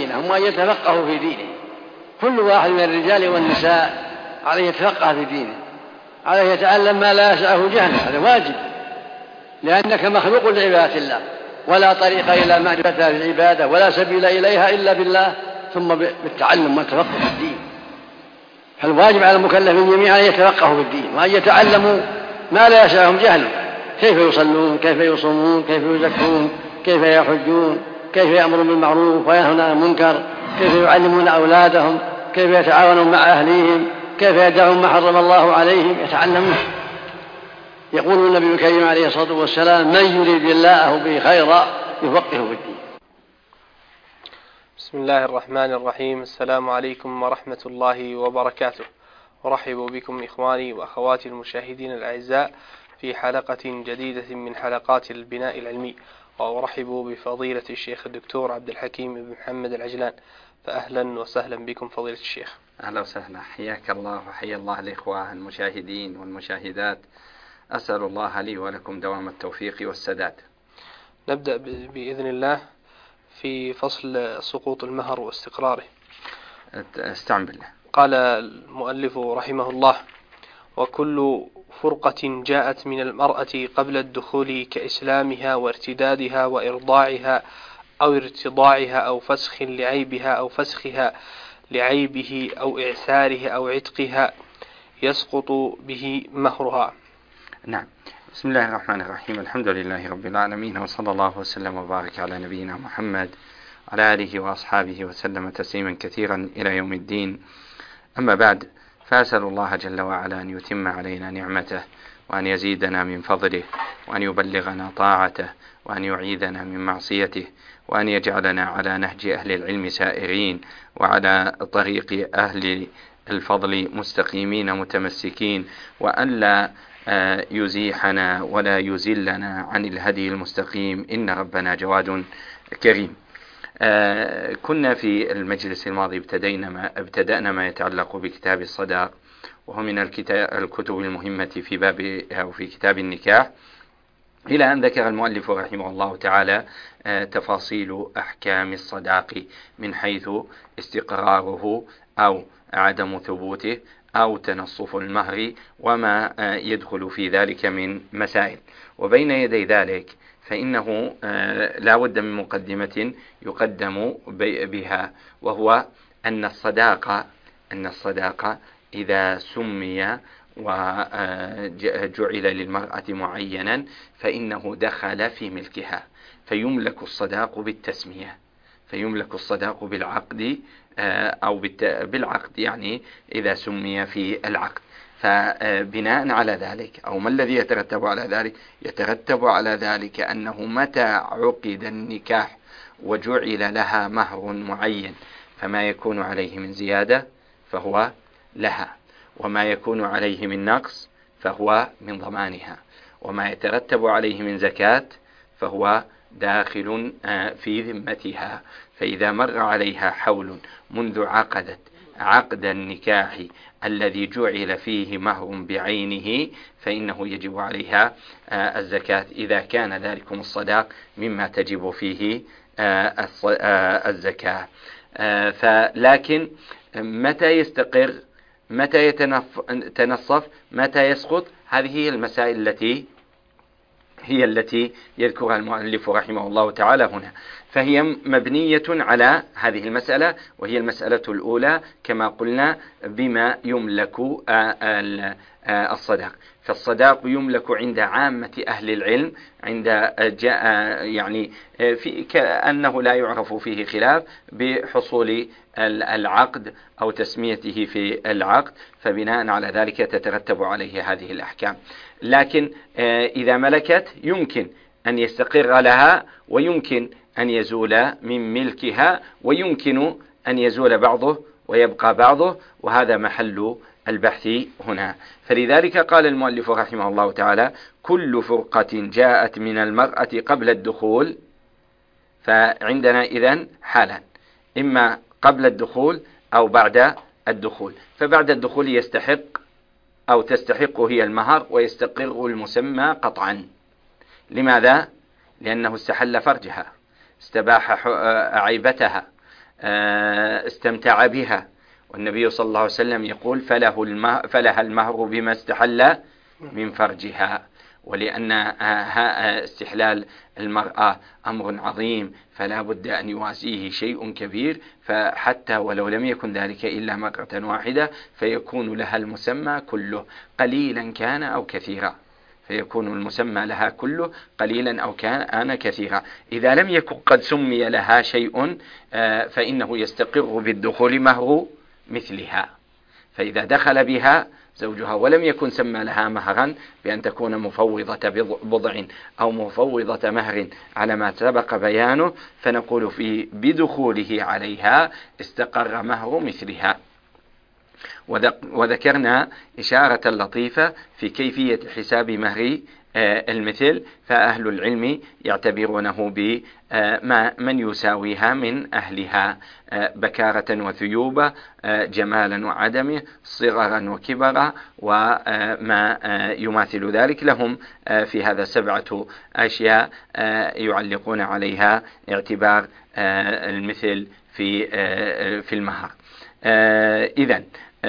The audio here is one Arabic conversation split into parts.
دينهم وأن يتفقهوا في دينه. كل واحد من الرجال والنساء عليه يتفقه في دينه، عليه يتعلم ما لا يسعه جهله، هذا واجب، لأنك مخلوق لعبادة الله، ولا طريق إلى معرفتها في العبادة ولا سبيل إليها إلا بالله ثم بالتعلم والتفقه في الدين. فالواجب على المكلفين جميعا أن يتفقهوا في الدين وأن يتعلموا ما لا يسعهم جهله، كيف يصلون، كيف يصومون، كيف يزكون، كيف يحجون، كيف يأمرون بالمعروف وينهون عن المنكر، كيف يعلمون أولادهم، كيف يتعاونون مع أهليهم، كيف يدعون ما حرم الله عليهم، يتعلمون. يقول النبي الكريم عليه الصلاة والسلام: من يريد الله به خيرا يفقهه في الدين. بسم الله الرحمن الرحيم. السلام عليكم ورحمة الله وبركاته. أرحب بكم إخواني وأخواتي المشاهدين الأعزاء في حلقة جديدة من حلقات البناء العلمي، وأرحب بفضيلة الشيخ الدكتور عبد الحكيم بن محمد العجلان، فأهلا وسهلا بكم فضيلة الشيخ. أهلا وسهلا، حياك الله وحيا الله الإخوة المشاهدين والمشاهدات. أسأل الله لي ولكم دوام التوفيق والسداد. نبدأ بإذن الله في فصل سقوط المهر واستقراره. استعن بالله. قال المؤلف رحمه الله: وكل فرقة جاءت من المرأة قبل الدخول كإسلامها وارتدادها وإرضاعها أو ارتضاعها أو فسخ لعيبها أو فسخها لعيبه أو إعساره أو عتقها يسقط به مهرها. نعم. بسم الله الرحمن الرحيم. الحمد لله رب العالمين، وصلى الله وسلم وبارك على نبينا محمد وعلى آله وأصحابه وسلم تسليما كثيرا إلى يوم الدين. أما بعد، فأسأل الله جل وعلا أن يتم علينا نعمته، وأن يزيدنا من فضله، وأن يبلغنا طاعته، وأن يعيذنا من معصيته، وأن يجعلنا على نهج أهل العلم سائرين، وعلى طريق أهل الفضل مستقيمين متمسكين، وأن لا يزيحنا ولا يزلنا عن الهدي المستقيم، إن ربنا جواد كريم. كنا في المجلس الماضي ابتدأنا ما يتعلق بكتاب الصداق، وهو من الكتب المهمة في باب أو في كتاب النكاح، إلى أن ذكر المؤلف رحمه الله تعالى تفاصيل أحكام الصداق من حيث استقراره أو عدم ثبوته أو تنصف المهر وما يدخل في ذلك من مسائل. وبين يدي ذلك فإنه لا بد من مقدمة يقدم بها، وهو أن الصداقة إذا سمي وجعل للمرأة معينا فإنه دخل في ملكها، فيملك الصداق بالتسمية، فيملك الصداق بالعقد أو بالعقد، يعني إذا سمي في العقد. فبناء على ذلك، أو ما الذي يترتب على ذلك؟ يترتب على ذلك أنه متى عقد النكاح وجعل لها مهر معين، فما يكون عليه من زيادة فهو لها، وما يكون عليه من نقص فهو من ضمانها، وما يترتب عليه من زكاة فهو داخل في ذمتها. فإذا مر عليها حول منذ عقدت عقد النكاح الذي جعل فيه مهر بعينه فإنه يجب عليها الزكاة، إذا كان ذلكم الصداق مما تجب فيه الزكاة. لكن متى يستقر، متى يتنصف، متى يسقط، هذه هي المسائل التي يذكرها المؤلف رحمه الله تعالى هنا. فهي مبنية على هذه المسألة، وهي المسألة الأولى كما قلنا بما يملك الصداق. فالصداق يملك عند عامة أهل العلم، يعني كأنه لا يعرف فيه خلاف بحصول العقد أو تسميته في العقد، فبناء على ذلك تترتب عليه هذه الأحكام. لكن إذا ملكت يمكن أن يستقر لها، ويمكن أن يزول من ملكها، ويمكن أن يزول بعضه ويبقى بعضه، وهذا محل البحث هنا. فلذلك قال المؤلف رحمه الله تعالى: كل فرقة جاءت من المرأة قبل الدخول. فعندنا إذن حالا، إما قبل الدخول أو بعد الدخول. فبعد الدخول يستحق أو تستحق هي المهر ويستقر المسمى قطعا. لماذا؟ لأنه استحل فرجها، استباح عيبتها، استمتع بها، والنبي صلى الله عليه وسلم يقول فلها المهر بما استحل من فرجها. ولأن استحلال المرأة أمر عظيم فلا بد أن يوازيه شيء كبير، فحتى ولو لم يكن ذلك إلا مرة واحدة فيكون لها المسمى كله قليلا كان أو كثيرا، فيكون المسمى لها كله قليلا أو كان كثيرا. إذا لم يكن قد سمي لها شيء فإنه يستقر بالدخول مهر مثلها. فإذا دخل بها زوجها ولم يكن سمى لها مهرا بأن تكون مفوضة بضع أو مفوضة مهر على ما سبق بيانه، فنقول بدخوله عليها استقر مهر مثلها. وذكرنا إشارة لطيفة في كيفية حساب مهر المثل، فأهل العلم يعتبرونه بمن يساويها من أهلها، بكارة وثيوبة، جمالا وعدمه، صغرا وكبرا، وما يماثل ذلك. لهم في هذا 7 أشياء يعلقون عليها اعتبار المثل في المهر. إذن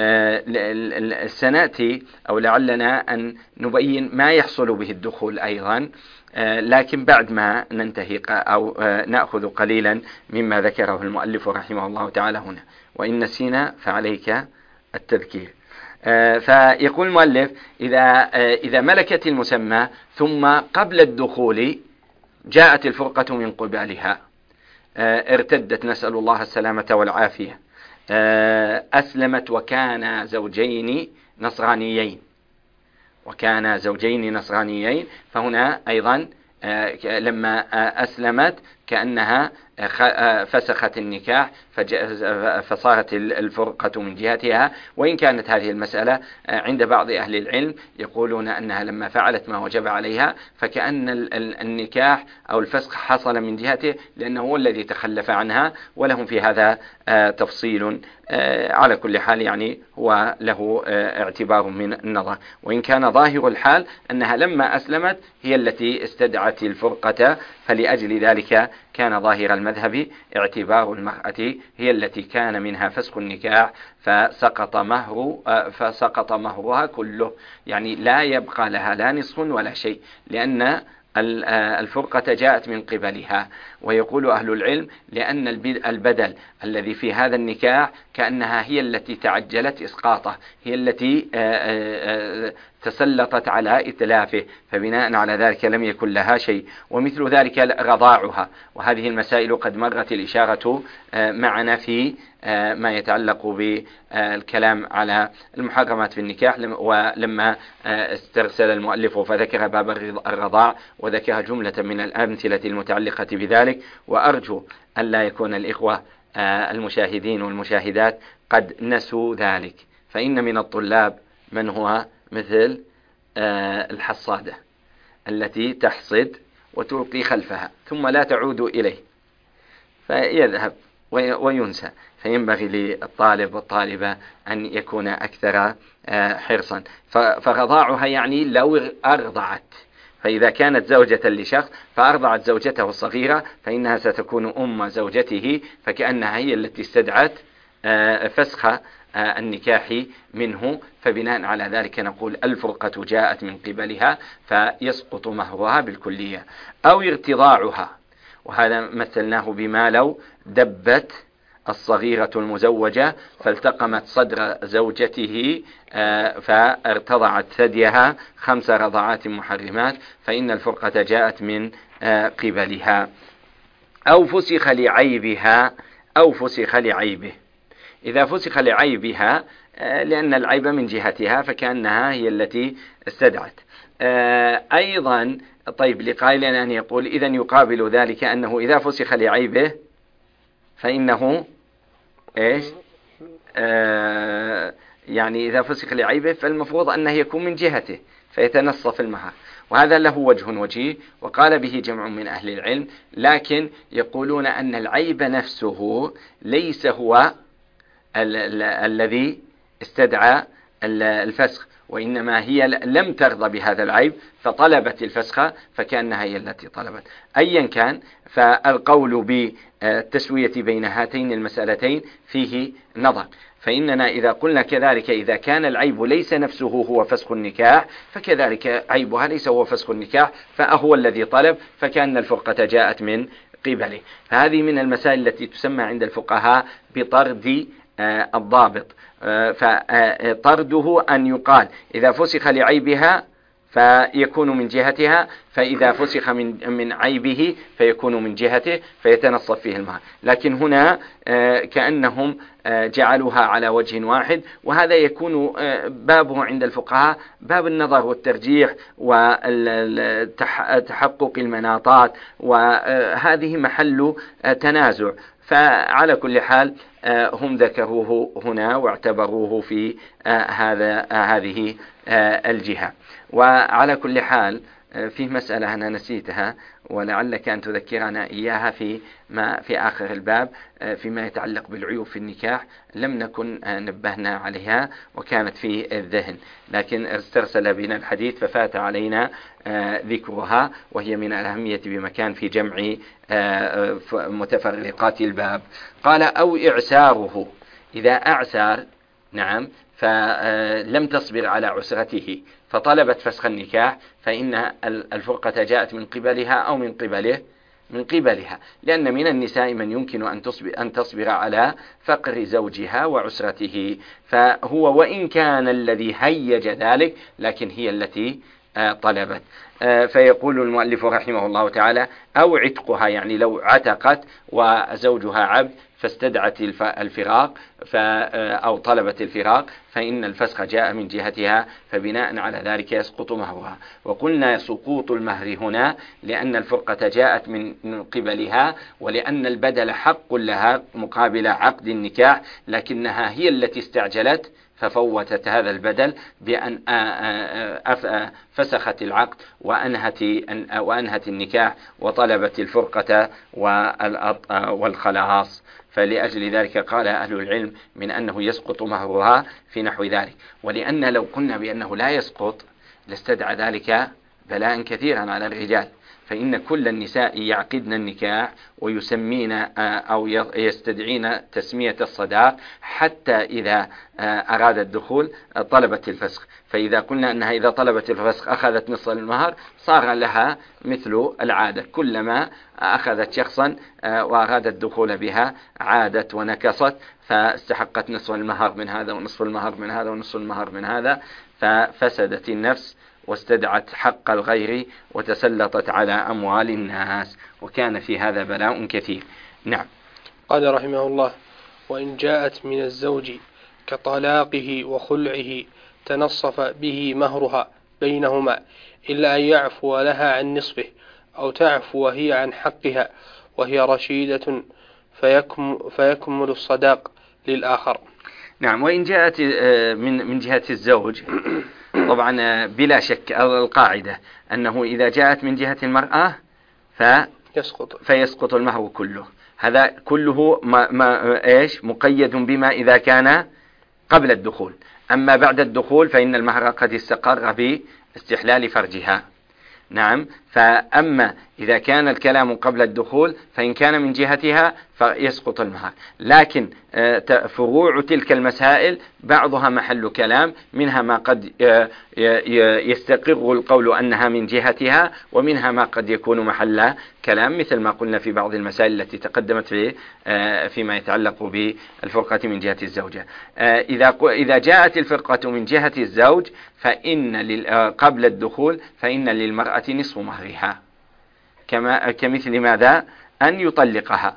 سنأتي أو لعلنا أن نبين ما يحصل به الدخول أيضا، لكن بعد ما ننتهي أو نأخذ قليلا مما ذكره المؤلف رحمه الله تعالى هنا، وإن نسينا فعليك التذكير. فيقول المؤلف إذا ملكت المسمى ثم قبل الدخول جاءت الفرقة من قبالها، ارتدت، نسأل الله السلامة والعافية، أسلمت وكان زوجين نصرانيين، فهنا أيضا لما أسلمت كأنها فسخت النكاح فصارت الفرقة من جهتها. وإن كانت هذه المسألة عند بعض أهل العلم يقولون أنها لما فعلت ما وجب عليها فكأن النكاح أو الفسخ حصل من جهته لأنه هو الذي تخلف عنها، ولهم في هذا تفصيل. على كل حال يعني هو له اعتبار من النظر، وإن كان ظاهر الحال أنها لما أسلمت هي التي استدعت الفرقة، فلأجل ذلك كان ظاهر المذهب اعتبار المرأة هي التي كان منها فسخ النكاح فسقط مهرها كله، يعني لا يبقى لها لا نصف ولا شيء، لأن الفرقة جاءت من قبلها. ويقول أهل العلم لأن البدل الذي في هذا النكاح كأنها هي التي تعجلت إسقاطه، هي التي تسلطت على إتلافه، فبناء على ذلك لم يكن لها شيء. ومثل ذلك رضاعها، وهذه المسائل قد مرت الإشارة معنا في ما يتعلق بالكلام على المحرمات في النكاح، ولما استرسل المؤلف فذكر باب الرضاع وذكر جملة من الأمثلة المتعلقة بذلك. وأرجو أن لا يكون الإخوة المشاهدين والمشاهدات قد نسوا ذلك، فإن من الطلاب من هو مثل الحصادة التي تحصد وتلقي خلفها ثم لا تعود إليه فيذهب وينسى، فينبغي للطالب والطالبة أن يكون أكثر حرصا. فرضاعها يعني لو أرضعت، فإذا كانت زوجة لشخص فأرضعت زوجته الصغيرة فإنها ستكون أم زوجته، فكأنها هي التي استدعت فسخ النكاح منه، فبناء على ذلك نقول الفرقة جاءت من قبلها فيسقط مهرها بالكلية. أو ارتضاعها، وهذا مثلناه بما لو دبت الصغيرة المزوجة فالتقمت صدر زوجته فارتضعت ثديها 5 رضعات محرمات، فإن الفرقة جاءت من قبلها. أو فسخ لعيبها أو فسخ لعيبه. إذا فسخ لعيبها لأن العيب من جهتها فكأنها هي التي استدعت. أيضا طيب لقائل أن يقول إذن يقابل ذلك أنه إذا فسخ لعيبه فإنه إيش؟ يعني إذا فسخ لعيبه فالمفروض أنه يكون من جهته فيتنصف المهر، وهذا له وجيه وقال به جمع من أهل العلم، لكن يقولون أن العيب نفسه ليس هو الذي استدعى الفسخ، وإنما هي لم ترضى بهذا العيب فطلبت الفسخ فكأنها هي التي طلبت. أيا كان، فالقول بالتسوية بين هاتين المسألتين فيه نظر. فإننا إذا قلنا كذلك إذا كان العيب ليس نفسه هو فسخ النكاح فكذلك عيبها ليس هو فسخ النكاح فهو الذي طلب، فكأن الفرقة جاءت من قبله. فهذه من المسائل التي تسمى عند الفقهاء بطرد الضابط. فطرده أن يقال إذا فسخ لعيبها فيكون من جهتها، فإذا فسخ من عيبه فيكون من جهته فيتنصف فيه المهر. لكن هنا كأنهم جعلوها على وجه واحد، وهذا يكون بابه عند الفقهاء باب النظر والترجيح وتحقق المناطات، وهذه محل تنازع. فعلى كل حال هم ذكروه هنا واعتبروه في هذه الجهة. وعلى كل حال في مسألة أنا نسيتها ولعلك أن تذكرنا إياها في آخر الباب فيما يتعلق بالعيوب في النكاح، لم نكن نبهنا عليها وكانت في الذهن، لكن استرسل بنا الحديث ففات علينا ذكرها، وهي من الأهمية بمكان في جمع متفرقات الباب. قال أو إعساره، إذا أعسر نعم فلم تصبر على عسرته فطلبت فسخ النكاح، فإن الفرقة جاءت من قبلها أو من قبله؟ من قبلها، لأن من النساء من يمكن أن تصبر على فقر زوجها وعسرته، فهو وإن كان الذي هيج ذلك لكن هي التي طلبت. فيقول المؤلف رحمه الله تعالى أو عتقها، يعني لو عتقت وزوجها عبد فاستدعت الفراق أو طلبت الفراق فإن الفسخ جاء من جهتها، فبناء على ذلك يسقط مهرها. وقلنا سقوط المهر هنا لأن الفرقة جاءت من قبلها، ولأن البدل حق لها مقابل عقد النكاح، لكنها هي التي استعجلت ففوتت هذا البدل بأن فسخت العقد وأنهت النكاح وطلبت الفرقة والخلاص. فلأجل ذلك قال أهل العلم من أنه يسقط مهرها في نحو ذلك. ولأن لو قلنا بأنه لا يسقط لاستدعى ذلك بلاء كثيرا على الرجال، فإن كل النساء يعقدن النكاح ويسمين أو يستدعين تسمية الصداق حتى إذا أراد الدخول طلبت الفسخ. فإذا قلنا أنها إذا طلبت الفسخ أخذت نصف المهر صار لها مثل العادة، كلما أخذت شخصا وأراد الدخول بها عادت ونكصت، فاستحقت نصف المهر من هذا ونصف المهر من هذا ونصف المهر من هذا، ففسدت النفس واستدعت حق الغير وتسلطت على أموال الناس، وكان في هذا بلاء كثير. نعم. قال رحمه الله وإن جاءت من الزوج كطلاقه وخلعه تنصف به مهرها بينهما إلا أن يعفو لها عن نصفه أو تعفو هي عن حقها وهي رشيدة فيكمل الصداق للآخر. نعم. وإن جاءت من جهة الزوج طبعا بلا شك القاعدة أنه إذا جاءت من جهة المرأة فيسقط المهر كله. هذا كله مقيد بما إذا كان قبل الدخول. أما بعد الدخول فإن المهر قد استقر باستحلال فرجها. نعم. فأما إذا كان الكلام قبل الدخول فإن كان من جهتها فيسقط المهر. لكن فروع تلك المسائل بعضها محل كلام، منها ما قد يستقر القول أنها من جهتها، ومنها ما قد يكون محل كلام، مثل ما قلنا في بعض المسائل التي تقدمت فيما يتعلق بالفرقة من جهة الزوجة. إذا جاءت الفرقة من جهة الزوج فإن قبل الدخول فإن للمرأة نصف مهرها، كمثل ماذا؟ أن يطلقها،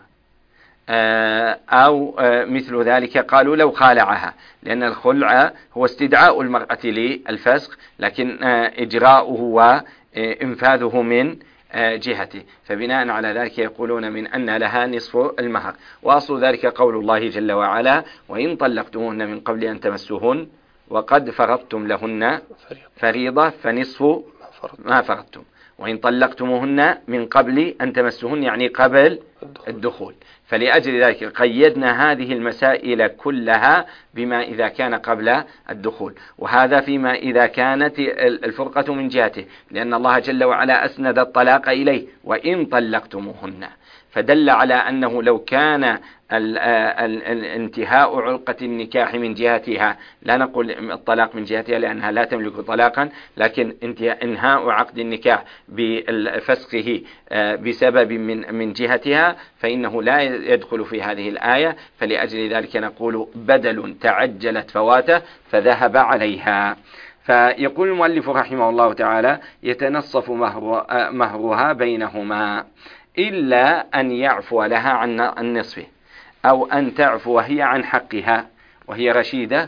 أو مثل ذلك قالوا لو خالعها، لأن الخلع هو استدعاء المرأة للفسخ لكن إجراؤه وإنفاذه من جهته، فبناء على ذلك يقولون من أن لها نصف المهر. وأصل ذلك قول الله جل وعلا وإن طلقتموهن من قبل أن تمسوهن وقد فرضتم لهن فريضة فنصف ما فرضتم. وإن طلقتموهن من قبل أن تمسوهن يعني قبل الدخول. فلأجل ذلك قيدنا هذه المسائل كلها بما إذا كان قبل الدخول، وهذا فيما إذا كانت الفرقة من جهته، لأن الله جل وعلا أسند الطلاق إليه وإن طلقتموهن، فدل على أنه لو كان انتهاء علقة النكاح من جهتها، لا نقول الطلاق من جهتها لأنها لا تملك طلاقا، لكن انهاء عقد النكاح بفسخه بسبب من جهتها، فإنه لا يدخل في هذه الآية. فلأجل ذلك نقول بدل تعجلت فواته فذهب عليها. فيقول المؤلف رحمه الله تعالى: يتنصف مهرها بينهما إلا أن يعفو لها عن النصف، أو أن تعفو هي عن حقها وهي رشيدة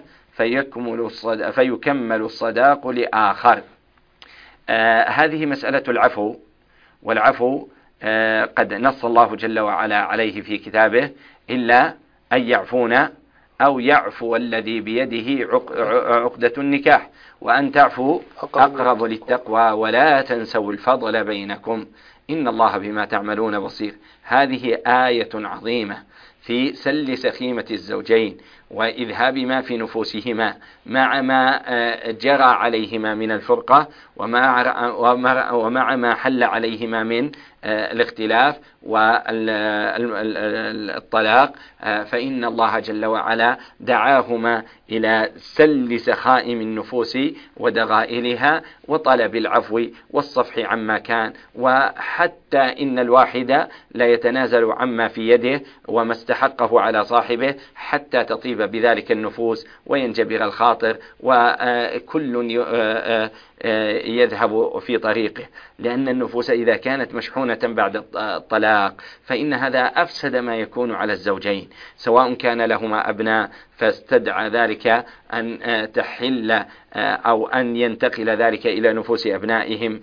فيكمل الصداق لآخر. هذه مسألة العفو، والعفو قد نص الله جل وعلا عليه في كتابه: إلا أن يعفون أو يعفو الذي بيده عقدة النكاح، وأن تعفوا أقرب للتقوى ولا تنسوا الفضل بينكم إن الله بما تعملون بصير. هذه آية عظيمة في سل سخيمة الزوجين وإذهاب ما في نفوسهما مع ما جرى عليهما من الفرقة ومع ما حل عليهما من الاختلاف والطلاق، فإن الله جل وعلا دعاهما إلى سل سخائم النفوس ودغائلها وطلب العفو والصفح عما كان، وحتى إن الواحد لا يتنازل عما في يده وما استحقه على صاحبه حتى تطيب بذلك النفوس وينجبر الخاطر وكل يذهب في طريقه، لأن النفوس إذا كانت مشحونة بعد الطلاق فإن هذا أفسد ما يكون على الزوجين، سواء كان لهما أبناء فاستدعى ذلك أن تحل أو أن ينتقل ذلك إلى نفوس أبنائهم،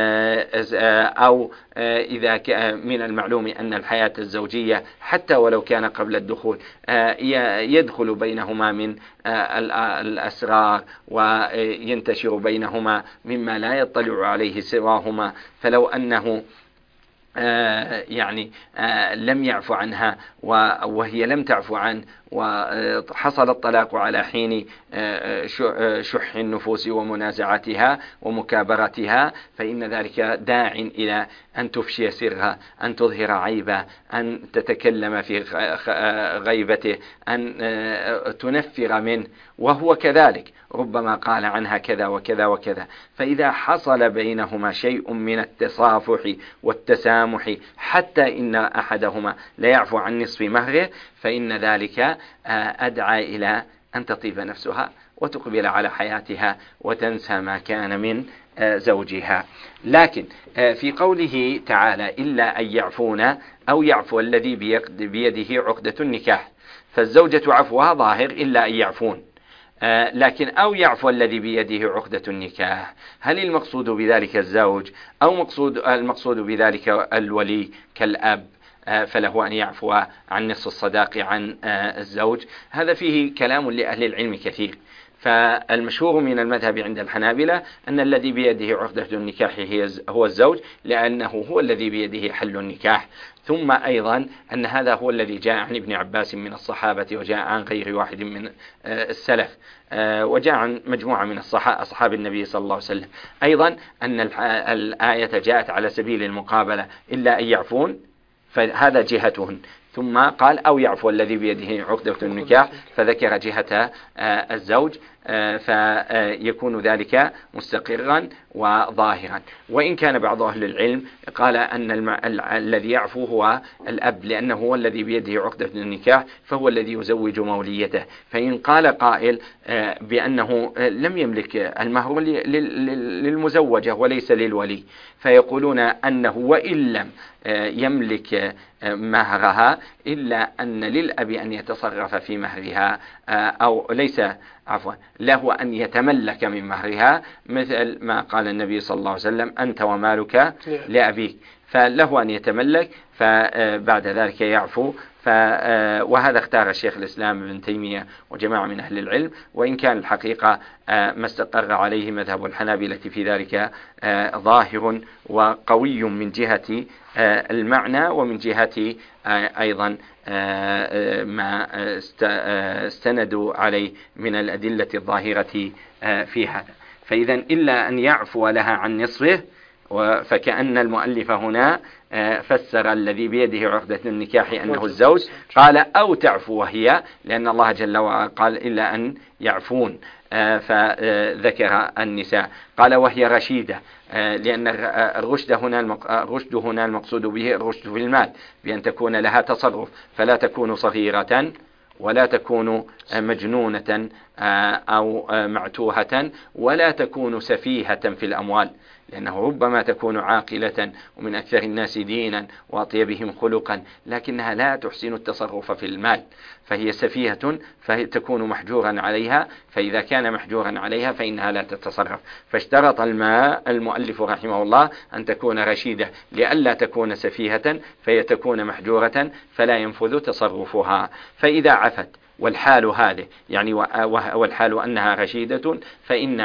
أو إذا من المعلوم أن الحياة الزوجية حتى ولو كان قبل الدخول يدخل بينهما من الأسرار وينتشر بينهما مما لا يطلع عليه سواهما، فلو أنه لم يعفو عنها وهي لم تعفو عنه وحصل الطلاق على حين شح النفوس ومنازعتها ومكابرتها، فإن ذلك داع إلى أن تفشي سرها، أن تظهر عيبه، أن تتكلم في غيبته، أن تنفر منه، وهو كذلك ربما قال عنها كذا وكذا وكذا. فإذا حصل بينهما شيء من التصافح والتسامح حتى إن أحدهما لا يعفو عن نصف مهره، فإن ذلك أدعى إلى أن تطيب نفسها وتقبل على حياتها وتنسى ما كان من زوجها. لكن في قوله تعالى: إلا أن يعفون أو يعفو الذي بيده عقدة النكاح، فالزوجة عفوها ظاهر إلا أن يعفون، لكن أو يعفو الذي بيده عقدة النكاح، هل المقصود بذلك الزوج أو المقصود بذلك الولي كالأب فله أن يعفو عن نصف الصداق عن الزوج؟ هذا فيه كلام لأهل العلم كثير. فالمشهور من المذهب عند الحنابلة أن الذي بيده عقدة النكاح هو الزوج، لأنه هو الذي بيده حل النكاح. ثم أيضا أن هذا هو الذي جاء عن ابن عباس من الصحابة، وجاء عن غير واحد من السلف، وجاء عن مجموعة من أصحاب النبي صلى الله عليه وسلم. أيضا أن الآية جاءت على سبيل المقابلة: إلا أن يعفون، فهذا جهتهن، ثم قال أو يعفو الذي بيده عقدة النكاح فذكر جهة الزوج، فيكون ذلك مستقرا وظاهرا. وإن كان بعض أهل العلم قال أن الذي يعفو هو الأب، لأنه هو الذي بيده عقدة النكاح فهو الذي يزوج موليته. فإن قال قائل بأنه لم يملك المهر للمزوجة وليس للولي، فيقولون أنه وإن لم يملك مهرها إلا أن للأب أن يتصرف في مهرها، أو ليس عفوا له أن يتملك من مهرها، مثل ما قال النبي صلى الله عليه وسلم: أنت ومالك لأبيك، فله أن يتملك، فبعد ذلك يعفو. وهذا اختار الشيخ الإسلام ابن تيمية وجماعة من أهل العلم، وإن كان الحقيقة ما استقر عليه مذهب الحنابلة في ذلك ظاهر وقوي من جهة المعنى، ومن جهة أيضا ما استندوا عليه من الأدلة الظاهرة في هذا. فإذا إلا أن يعفو لها عن نصفه، فكأن المؤلف هنا فسر الذي بيده عقدة النكاح أنه الزوج، قال أو تعفو وهي، لأن الله جل وعلا قال إلا أن يعفون، فذكر النساء. قال وهي رشيدة، لأن الرشد هنا المقصود به الرشد في المال، بأن تكون لها تصرف، فلا تكون صغيرة ولا تكون مجنونة أو معتوهة، ولا تكون سفيهة في الأموال، لأنه ربما تكون عاقلة ومن أكثر الناس دينا وأطيبهم خلقا، لكنها لا تحسن التصرف في المال، فهي سفيهة، فتكون محجورا عليها، فإذا كان محجورا عليها فإنها لا تتصرف. فاشترط المؤلف رحمه الله أن تكون رشيدة لئلا تكون سفيهة، فهي تكون محجورة فلا ينفذ تصرفها. فإذا عفت والحال هذه يعني والحال أنها رشيدة، فإن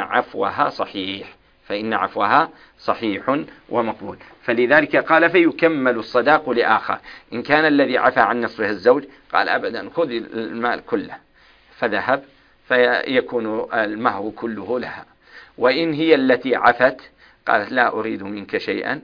عفوها صحيح ومقبول. فلذلك قال فيكمل الصداق لآخر. إن كان الذي عفى عن نصفه الزوج، قال أبدا خذ المال كله، فذهب، فيكون المهر كله لها. وإن هي التي عفت قالت لا أريد منك شيئا،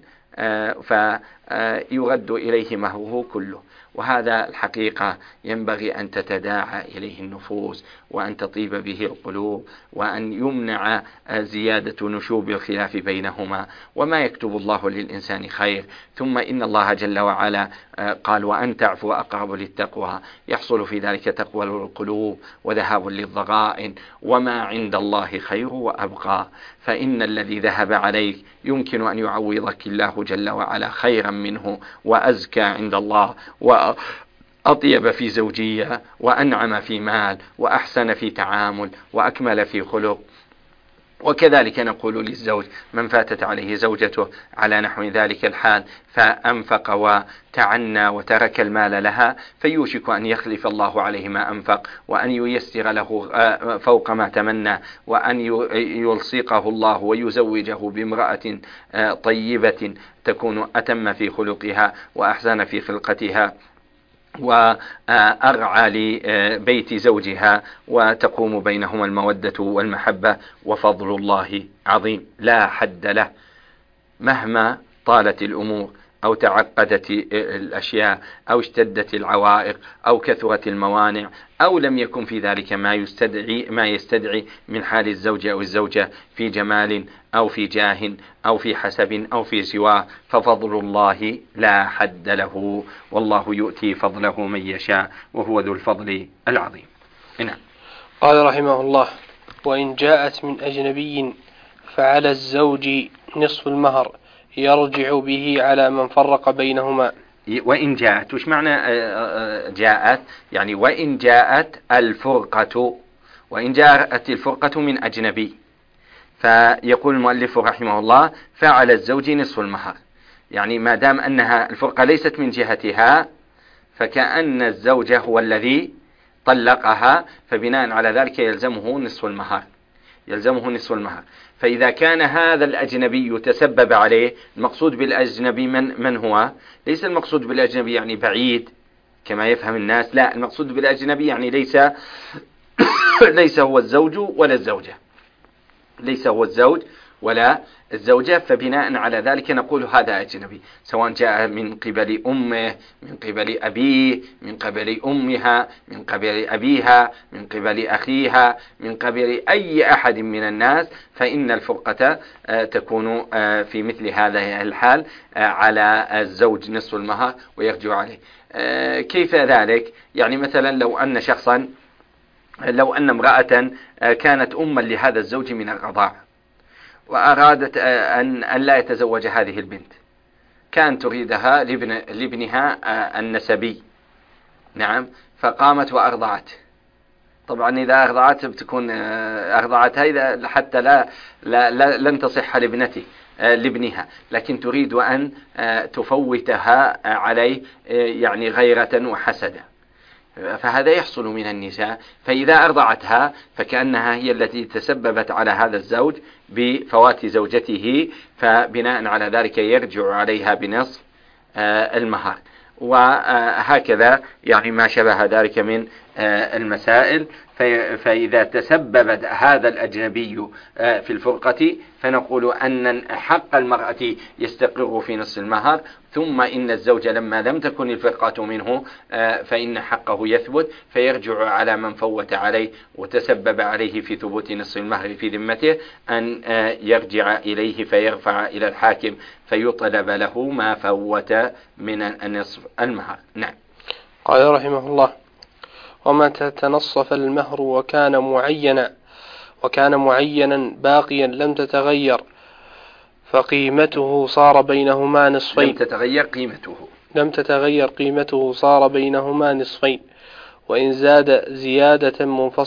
فيرد إليه مهره كله. وهذا الحقيقة ينبغي أن تتداعى إليه النفوس، وأن تطيب به القلوب، وأن يمنع زيادة نشوب الخلاف بينهما، وما يكتب الله للإنسان خير. ثم إن الله جل وعلا قال وأن تعفو أقرب للتقوى، يحصل في ذلك تقوى القلوب وذهاب للضغائن، وما عند الله خير وأبقى. فإن الذي ذهب عليك يمكن أن يعوضك الله جل وعلا خيرا منه، وأزكى عند الله، وأطيب في زوجية، وأنعم في مال، وأحسن في تعامل، وأكمل في خلق. وكذلك نقول للزوج من فاتت عليه زوجته على نحو ذلك الحال، فأنفق وتعنى وترك المال لها، فيوشك أن يخلف الله عليه ما أنفق، وأن ييسر له فوق ما تمنى، وأن يلصقه الله ويزوجه بامرأة طيبة تكون أتم في خلقها وأحسن في خلقتها، وأرعى لبيت زوجها، وتقوم بينهما المودة والمحبة. وفضل الله عظيم لا حد له، مهما طالت الأمور أو تعقدت الأشياء أو اشتدت العوائق أو كثرت الموانع، أو لم يكن في ذلك ما يستدعي من حال الزوج أو الزوجة في جمال أو في جاه أو في حسب أو في سواه، ففضل الله لا حد له، والله يؤتي فضله من يشاء، وهو ذو الفضل العظيم. نعم. قال رحمه الله وإن جاءت من أجنبي فعلى الزوج نصف المهر يرجع به على من فرق بينهما. وإن جاءت، وش معنى جاءت؟ يعني وإن جاءت الفرقة، وإن جاءت الفرقة من أجنبي، فيقول المؤلف رحمه الله فعلى الزوج نصف المهر، يعني ما دام أنها الفرقة ليست من جهتها، فكأن الزوج هو الذي طلقها، فبناء على ذلك يلزمه نصف المهر. فإذا كان هذا الأجنبي يتسبب عليه، المقصود بالأجنبي من هو؟ ليس المقصود بالأجنبي يعني بعيد كما يفهم الناس، لا، المقصود بالأجنبي يعني ليس هو الزوج ولا الزوجة، ليس هو الزوج ولا الزوجة. فبناء على ذلك نقول هذا أجنبي، سواء جاء من قبل أمه، من قبل أبيه، من قبل أمها، من قبل أبيها، من قبل أخيها، من قبل أي أحد من الناس، فإن الفرقة تكون في مثل هذا الحال على الزوج نصف المهر ويرجع عليه. كيف ذلك؟ يعني مثلا لو أن امرأة كانت أما لهذا الزوج من الرضاع، وأرادت أن لا يتزوج هذه البنت، كان تريدها لابنها النسبي، نعم، فقامت وأرضعت. طبعا إذا أرضعت بتكون أرضعتها إذا حتى لن تصح لابنتي، لابنها، لكن تريد أن تفوتها عليه يعني غيرة وحسدا، فهذا يحصل من النساء. فإذا أرضعتها فكأنها هي التي تسببت على هذا الزوج بفوات زوجته، فبناء على ذلك يرجع عليها بنصف المهر. وهكذا يعني ما شبه ذلك من المسائل. فإذا تسبب هذا الأجنبي في الفرقة فنقول أن حق المرأة يستقر في نصف المهر، ثم إن الزوج لما لم تكن الفرقة منه فإن حقه يثبت، فيرجع على من فوت عليه وتسبب عليه في ثبوت نصف المهر في ذمته أن يرجع إليه فيرفع إلى الحاكم فيطلب له ما فوت من نصف المهر. نعم. قال رحمه الله: ومتى تنصف المهر وكان معينا باقيا لم تتغير فقيمته صار بينهما نصفين. لم تتغير قيمته صار بينهما نصفين، وإن زاد زيادة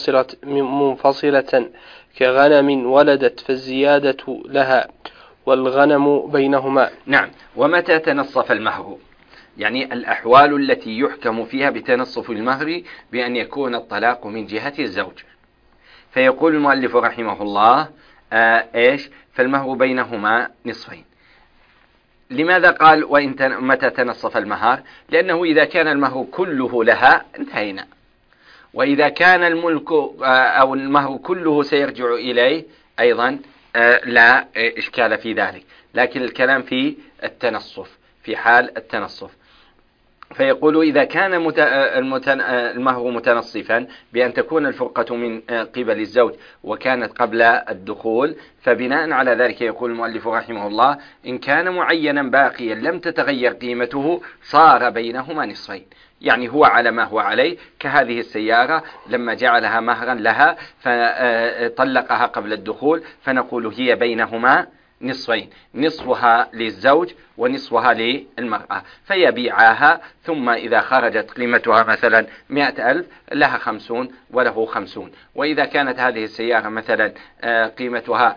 منفصلة كغنم ولدت فالزيادة لها والغنم بينهما. نعم. ومتى تنصف المهر، يعني الأحوال التي يحكم فيها بتنصف المهر بأن يكون الطلاق من جهة الزوج. فيقول المؤلف رحمه الله فالمهر بينهما نصفين. لماذا قال متى تنصف المهر؟ لأنه إذا كان المهر كله لها انتهينا، وإذا كان الملك أو المهر كله سيرجع إليه أيضا لا إشكال في ذلك، لكن الكلام في التنصف، في حال التنصف. فيقول إذا كان المهر متنصفا بأن تكون الفرقة من قبل الزوج وكانت قبل الدخول، فبناء على ذلك يقول المؤلف رحمه الله: إن كان معينا باقيا لم تتغير قيمته صار بينهما نصفين. يعني هو على ما هو عليه، كهذه السيارة لما جعلها مهرا لها فطلقها قبل الدخول، فنقول هي بينهما نصفين، نصفها للزوج ونصفها للمرأة، فيبيعها، ثم إذا خرجت قيمتها مثلا 100,000 لها 50 وله 50. وإذا كانت هذه السيارة مثلا قيمتها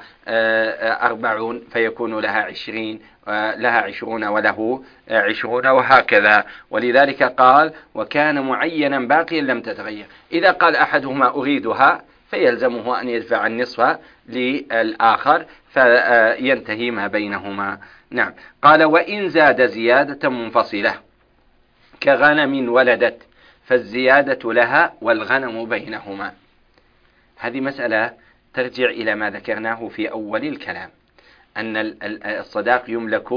40 فيكون لها 20 لها 20 وله 20 وهكذا. ولذلك قال: وكان معينا باقيا لم تتغير. إذا قال أحدهما أريدها فيلزمه أن يدفع النصف للآخر فينتهي ما بينهما. نعم. قال: وإن زاد زيادة منفصلة كغنم ولدت فالزيادة لها والغنم بينهما. هذه مسألة ترجع إلى ما ذكرناه في أول الكلام، أن الصداق يملك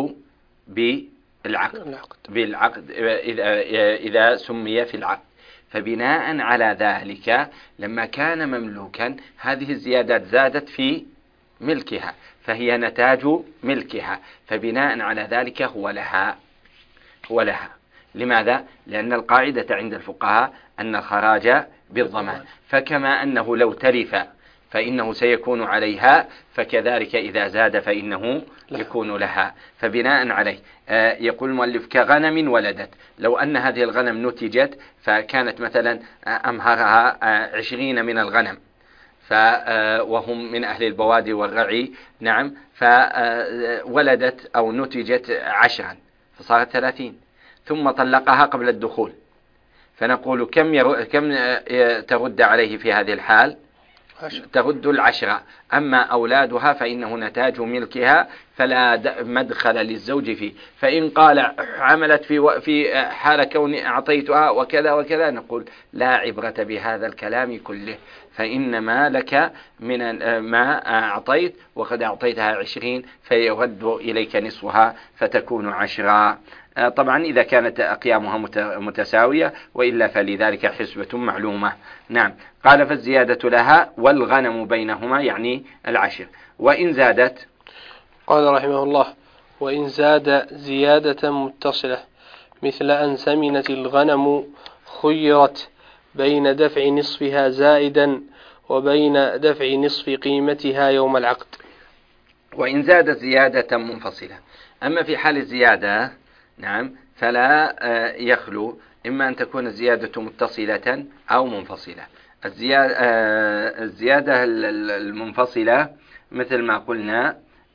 بالعقد إذا سمي في العقد. فبناء على ذلك لما كان مملوكا هذه الزيادات زادت في ملكها، فهي نتاج ملكها، فبناء على ذلك هو لها. لماذا؟ لأن القاعدة عند الفقهاء أن الخراج بالضمان، فكما أنه لو تلف فإنه سيكون عليها، فكذلك إذا زاد فإنه يكون لها. فبناء عليه يقول المؤلف: كغنم ولدت. لو أن هذه الغنم نتجت فكانت مثلا أمهرها 20 من الغنم، وهم من أهل البوادي والرعي، نعم، فولدت أو نتجت 10 فصارت 30، ثم طلقها قبل الدخول، فنقول كم ترد عليه في هذه الحال؟ ترد 10. أما أولادها فإنه نتاج ملكها فلا مدخل للزوج فيه. فإن قال عملت في حال كوني أعطيتها وكذا وكذا، نقول لا عبرة بهذا الكلام كله، فإنما لك من ما أعطيت، وقد أعطيتها 20 فيرد إليك نصفها فتكون 10. طبعا إذا كانت أقيامها متساوية، وإلا فلذلك حسبة معلومة. نعم. قال: فالزيادة لها والغنم بينهما، يعني 10. وإن زادت، قال رحمه الله: وإن زاد زيادة متصلة مثل أن سمنت الغنم خيرت بين دفع نصفها زائدا وبين دفع نصف قيمتها يوم العقد. وإن زاد زيادة منفصلة. أما في حال الزيادة، نعم، فلا يخلو إما أن تكون الزيادة متصلة أو منفصلة. الزيادة المنفصلة مثل ما قلنا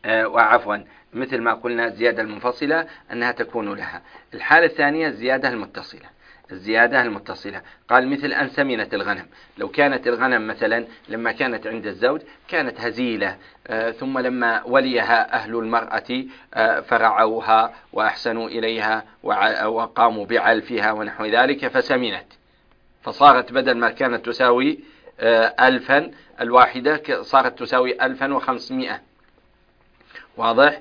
وعفوا مثل ما قلنا الزيادة المنفصلة أنها تكون لها. الحالة الثانية الزيادة المتصلة قال مثل أن سمنت الغنم. لو كانت الغنم مثلا لما كانت عند الزوج كانت هزيلة، ثم لما وليها أهل المرأة فرعوها وأحسنوا إليها وقاموا بعلفها ونحو ذلك فسمنت، فصارت بدل ما كانت تساوي 1000 الواحدة صارت تساوي 1500. واضح؟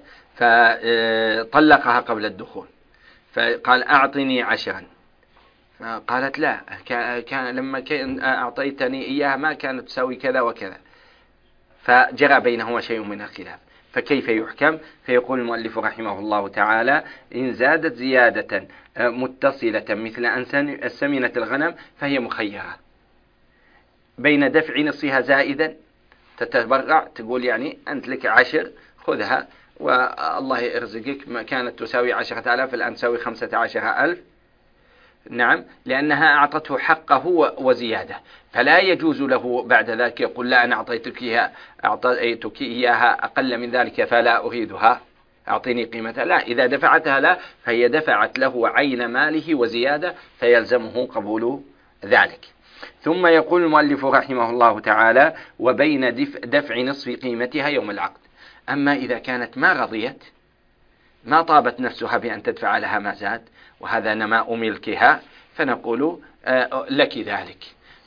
فطلقها قبل الدخول، فقال أعطني 10. فقالت لا، كان لما أعطيتني إياها ما كانت تساوي كذا وكذا، فجرى بينهما شيء من الخلاف، فكيف يحكم؟ فيقول المؤلف رحمه الله تعالى: إن زادت زيادة متصلة مثل أن سمنت الغنم فهي مخيرة بين دفع نصفها زائدا، تتبرع تقول يعني أنت لك 10 خذها والله يرزقك، ما كانت تساوي 10,000 الآن تساوي 15,000. نعم، لأنها أعطته حقه وزيادة، فلا يجوز له بعد ذلك يقول لا أنا أعطيتك إياها أقل من ذلك فلا أريدها، أعطيني قيمتها. لا، إذا دفعتها لا فهي دفعت له عين ماله وزيادة، فيلزمه قبول ذلك. ثم يقول المؤلف رحمه الله تعالى: وبين دفع نصف قيمتها يوم العقد. أما إذا كانت ما رضيت، ما طابت نفسها بأن تدفع لها ما زاد، وهذا نماء ملكها، فنقول لك ذلك.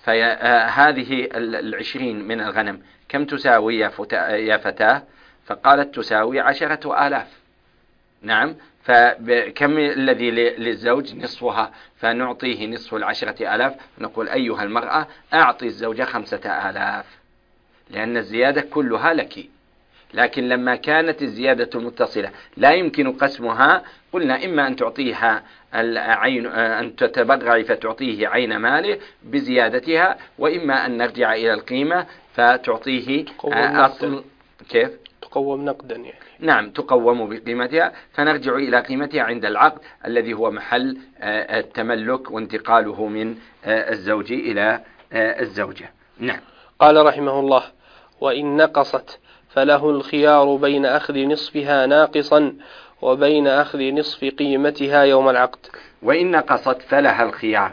فهذه 20 من الغنم كم تساوي يا فتاة؟ فقالت تساوي 10,000. نعم، فكم الذي للزوج؟ نصفها، فنعطيه نصف 10,000. نقول أيها المرأة أعطي الزوجة 5,000 لأن الزيادة كلها لك. لكن لما كانت الزيادة المتصلة لا يمكن قسمها، قلنا إما أن تعطيها العين، أن تتبرع فتعطيه عين ماله بزيادتها، وإما أن نرجع إلى القيمة فتعطيه أصل. كيف؟ تقوم نقدا يعني. نعم، تقوم بقيمتها، فنرجع إلى قيمتها عند العقد الذي هو محل التملك وانتقاله من الزوج إلى الزوجة. نعم. قال رحمه الله: وإن نقصت فله الخيار بين أخذ نصفها ناقصا وبين أخذ نصف قيمتها يوم العقد. وإن نقصت فلها الخيار.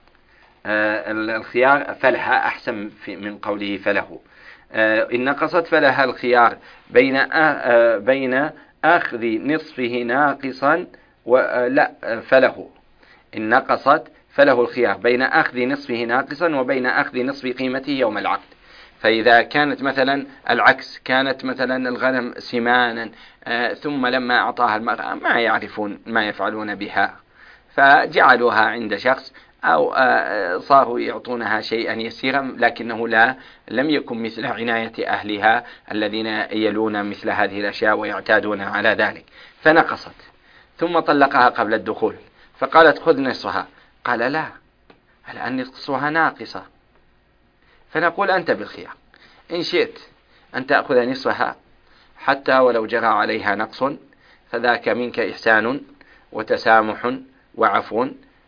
الخيار فلها أحسن من قوله فله. إن نقصت فلها الخيار بين أخذ نصفه ناقصا فله. إن نقصت فله الخيار بين أخذ نصفه ناقصا وبين أخذ نصف قيمته يوم العقد. فإذا كانت مثلا العكس، كانت مثلا الغنم سمانا ثم لما أعطاها المرأة ما يعرفون ما يفعلون بها، فجعلوها عند شخص أو صاروا يعطونها شيئا يسيرا، لكنه لم يكن مثل عناية أهلها الذين يلون مثل هذه الأشياء ويعتادون على ذلك، فنقصت ثم طلقها قبل الدخول، فقالت خذ نصفها، قال لا، الآن نصفها ناقصة. فنقول أنت بالخيار، إن شئت أن تأخذ نصفها حتى ولو جرى عليها نقص، فذاك منك إحسان وتسامح وعفو،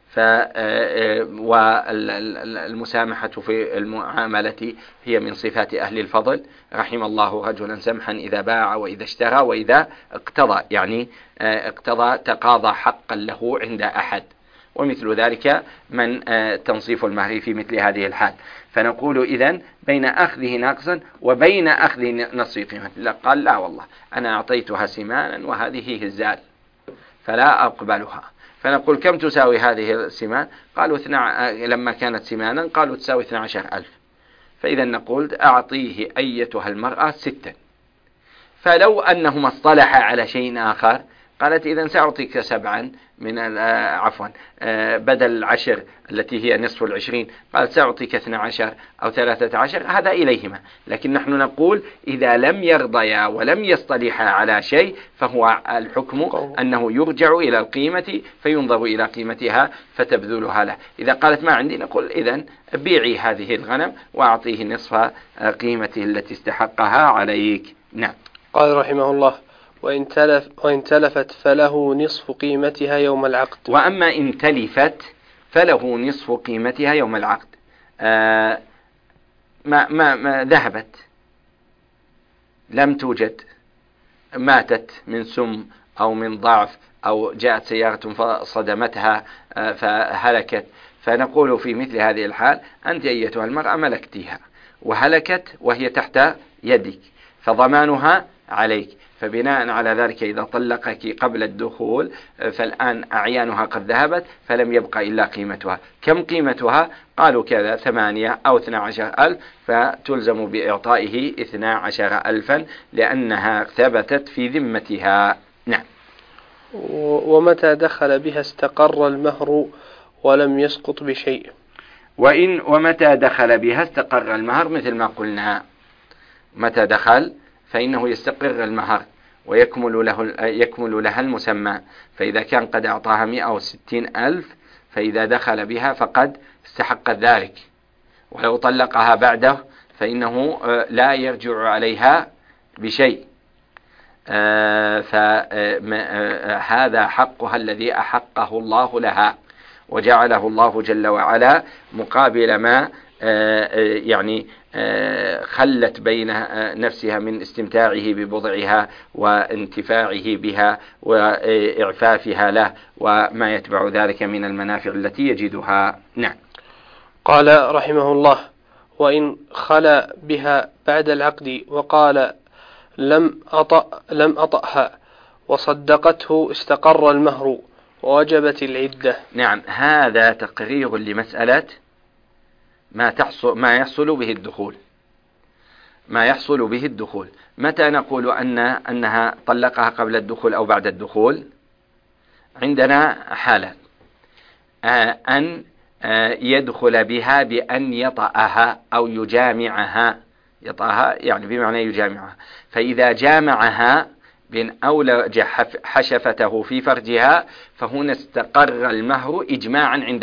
والمسامحة في المعاملة هي من صفات أهل الفضل. رحم الله رجلا سمحا إذا باع وإذا اشترى وإذا اقتضى، يعني اقتضى تقاضى حقا له عند أحد، ومثل ذلك من تنصيف المهر في مثل هذه الحال. فنقول إذن بين أخذه ناقصا وبين أخذ نصف قيمته. قال لا والله أنا أعطيتها سمانا وهذه هزال فلا أقبلها. فنقول كم تساوي هذه السمان؟ قالوا لما كانت سمانا قالوا تساوي 12,000. فإذا نقول أعطيه أيتها المرأة 6. فلو أنهما اصطلحا على شيء آخر قالت إذن سأعطيك 7 من بدل 10 التي هي نصف 20، قالت سأعطيك 12 أو 13، هذا إليهما. لكن نحن نقول إذا لم يرضيا ولم يصطلحا على شيء فهو الحكم أنه يرجع إلى القيمة فينظر إلى قيمتها فتبذلها له. إذا قالت ما عندي نقول إذن بيعي هذه الغنم وأعطيه نصف قيمته التي استحقها عليك. نعم. قال رحمه الله: وإن تلفت فله نصف قيمتها يوم العقد. وأما إن تلفت فله نصف قيمتها يوم العقد. ما ذهبت، لم توجد، ماتت من سم أو من ضعف أو جاءت سيارة فصدمتها فهلكت، فنقول في مثل هذه الحال أنت أيتها المرأة ملكتها وهلكت وهي تحت يدك فضمانها عليك، فبناء على ذلك إذا طلقك قبل الدخول فالآن أعيانها قد ذهبت فلم يبقى إلا قيمتها. كم قيمتها؟ قالوا كذا 8 أو 12,000، فتلزم بإعطائه 12,000 لأنها ثبتت في ذمتها. نعم. ومتى دخل بها استقر المهر ولم يسقط بشيء. ومتى دخل بها استقر المهر مثل ما قلنا، متى دخل فإنه يستقر المهر ويكمل لها المسمى، فإذا كان قد أعطاها 160,000 فإذا دخل بها فقد استحق ذلك، ولو طلقها بعده فإنه لا يرجع عليها بشيء، فهذا حقها الذي أحقه الله لها وجعله الله جل وعلا مقابل ما يعني خلت بين نفسها من استمتاعه ببضعها وانتفاعه بها وإعفافها له وما يتبع ذلك من المنافع التي يجدها. نعم. قال رحمه الله: وإن خلا بها بعد العقد وقال لم أطأها وصدقته استقر المهر ووجبت العدة. نعم، هذا تقرير لمسألة ما يحصل به الدخول. متى نقول أنها طلقها قبل الدخول أو بعد الدخول؟ عندنا حالة: أن يدخل بها بأن يطأها أو يجامعها. يطأها يعني بمعنى يجامعها، فإذا جامعها بأن أولج حشفته في فرجها فهنا استقر المهر إجماعا عند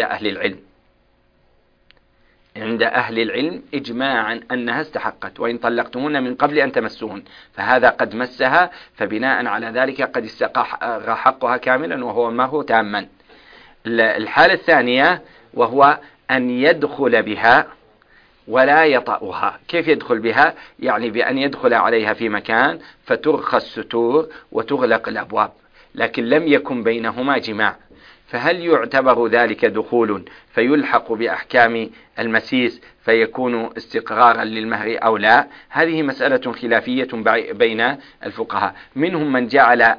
أهل العلم إجماعا أنها استحقت، وإن طلقتمون من قبل أن تمسوهن فهذا قد مسها، فبناء على ذلك قد استقر حقها كاملا وهو المهر تاما. الحالة الثانية وهو أن يدخل بها ولا يطأها. كيف يدخل بها؟ يعني بأن يدخل عليها في مكان فترخى الستور وتغلق الأبواب، لكن لم يكن بينهما جماع، فهل يعتبر ذلك دخول فيلحق بأحكام المسيس فيكون استقرارا للمهر أو لا؟ هذه مسألة خلافية بين الفقهاء، منهم من جعل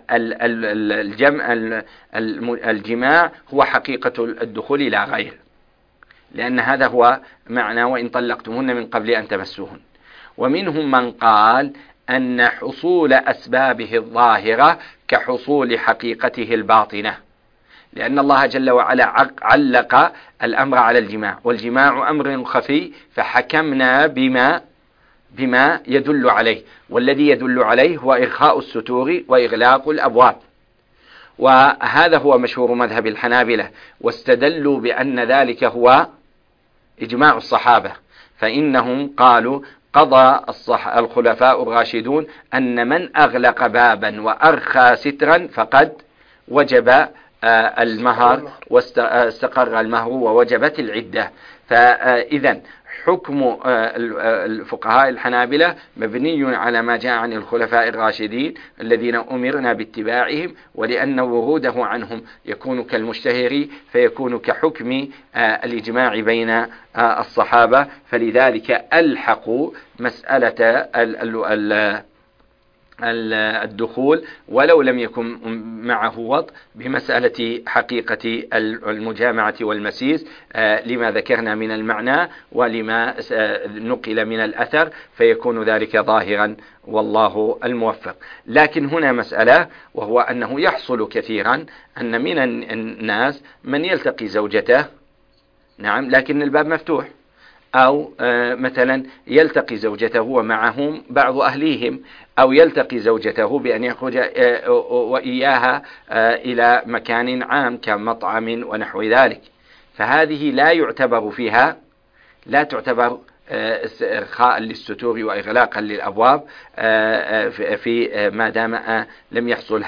الجماع هو حقيقة الدخول لا غير، لأن هذا هو معنى وإن طلقتمهن من قبل أن تمسوهن، ومنهم من قال أن حصول أسبابه الظاهرة كحصول حقيقته الباطنة، لأن الله جل وعلا علق الأمر على الجماع، والجماع أمر خفي فحكمنا بما يدل عليه، والذي يدل عليه هو إرخاء الستور وإغلاق الأبواب، وهذا هو مشهور مذهب الحنابلة، واستدلوا بأن ذلك هو إجماع الصحابة، فإنهم قالوا قضى الخلفاء الراشدون أن من أغلق بابا وأرخى سترا فقد وجب المهر واستقر المهر ووجبت العدة. فإذا حكم الفقهاء الحنابلة مبني على ما جاء عن الخلفاء الراشدين الذين أمرنا باتباعهم، ولأن وروده عنهم يكون كالمشتهر فيكون كحكم الإجماع بين الصحابة، فلذلك ألحقوا مسألة الدخول ولو لم يكن معه وط بمسألة حقيقة المجامعة والمسيس، لما ذكرنا من المعنى ولما نقل من الأثر، فيكون ذلك ظاهرا والله الموفق. لكن هنا مسألة، وهو أنه يحصل كثيرا أن من الناس من يلتقي زوجته، نعم، لكن الباب مفتوح، أو مثلا يلتقي زوجته ومعهم بعض أهليهم، أو يلتقي زوجته بأن يخرج وإياها إلى مكان عام كمطعم ونحو ذلك، فهذه لا تعتبر إرخاء للستور وإغلاقا للأبواب في ما دام لم يحصل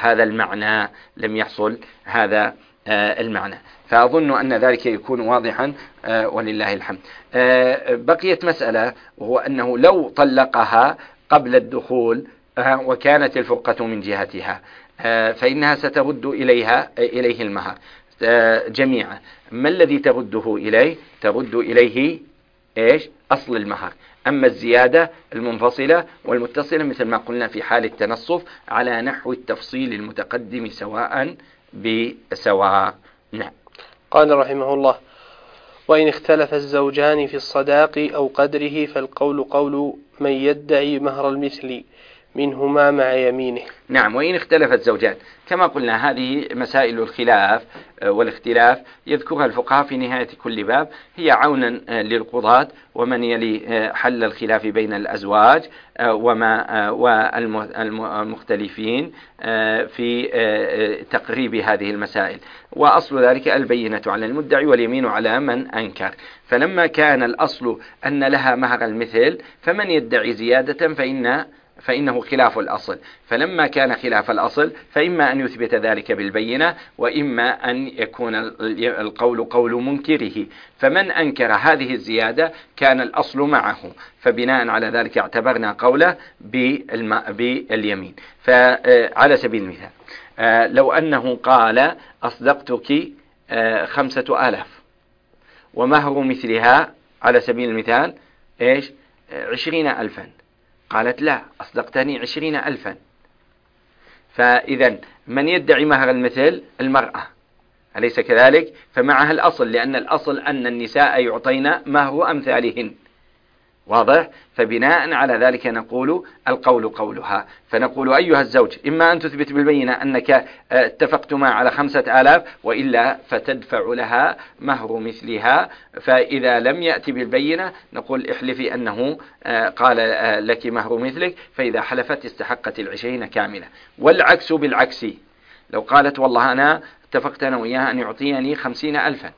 هذا المعنى، فأظن أن ذلك يكون واضحا ولله الحمد. بقيت مسألة، وهو أنه لو طلقها قبل الدخول وكانت الفرقة من جهتها، فإنها سترد إليه المهر جميعا. ما الذي ترده إليه؟ ترد إليه إيش؟ أصل المهر. أما الزيادة المنفصلة والمتصلة مثل ما قلنا في حال التنصف على نحو التفصيل المتقدم سواء بسواء. نعم. قال رحمه الله: وإن اختلف الزوجان في الصداق أو قدره فالقول قول من يدعي مهر المثل منهما مع يمينه. نعم. وإن اختلف الزوجان كما قلنا هذه مسائل الخلاف والاختلاف يذكرها الفقهاء في نهاية كل باب، هي عونا للقضاة ومن يلي حل الخلاف بين الأزواج والمختلفين في تقريب هذه المسائل. وأصل ذلك البينة على المدعي واليمين على من أنكر. فلما كان الأصل أن لها مهر المثل فمن يدعي زيادة فإنه خلاف الأصل. فلما كان خلاف الأصل فإما أن يثبت ذلك بالبينة وإما أن يكون القول قول منكره. فمن أنكر هذه الزيادة كان الأصل معه، فبناء على ذلك اعتبرنا قوله باليمين. فعلى سبيل المثال لو أنه قال أصدقتك 5000 ومهر مثلها على سبيل المثال إيش 20,000، قالت لا أصدقتني 20,000. فإذا من يدعي مهر المثل؟ المرأة، أليس كذلك؟ فمعها الأصل، لأن الأصل أن النساء يعطين مهر أمثالهن. واضح؟ فبناء على ذلك نقول القول قولها. فنقول أيها الزوج إما أن تثبت بالبينة أنك اتفقتما على 5000 وإلا فتدفع لها مهر مثلها. فإذا لم يأتي بالبينة نقول احلفي أنه قال لك مهر مثلك، فإذا حلفت استحقت 20 كاملة. والعكس بالعكس، لو قالت والله أنا اتفقت أنا وإياها أن يعطيني 50,000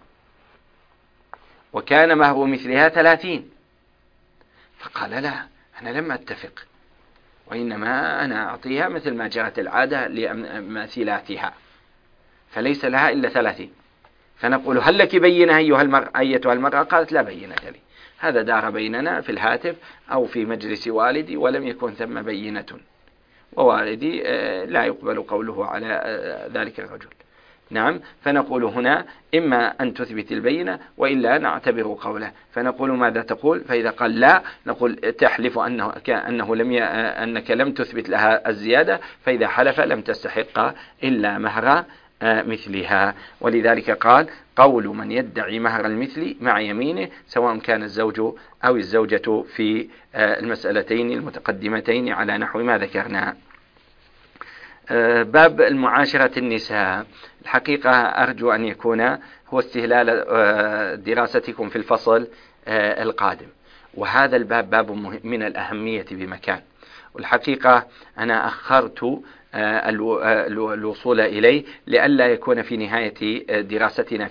وكان مهر مثلها 30، فقال لا أنا لم أتفق وإنما أنا أعطيها مثل ما جرت العادة لمثيلاتها فليس لها إلا 30. فنقول هل لك بينة أيتها المرأة؟ قالت لا بينة لي. هذا دار بيننا في الهاتف أو في مجلس والدي ولم يكن ثم بينة، ووالدي لا يقبل قوله على ذلك الرجل. نعم. فنقول هنا إما أن تثبت البينة وإلا نعتبر قوله. فنقول ماذا تقول؟ فإذا قال لا نقول تحلف أنك لم تثبت لها الزيادة، فإذا حلف لم تستحق إلا مهر مثلها. ولذلك قال قول من يدعي مهر المثل مع يمينه سواء كان الزوج أو الزوجة في المسألتين المتقدمتين على نحو ما ذكرنا. باب المعاشرة النساء، الحقيقة أرجو أن يكون هو استهلال دراستكم في الفصل القادم، وهذا الباب باب من الأهمية بمكان. والحقيقة أنا أخرت الوصول إليه لئلا يكون في نهاية دراستنا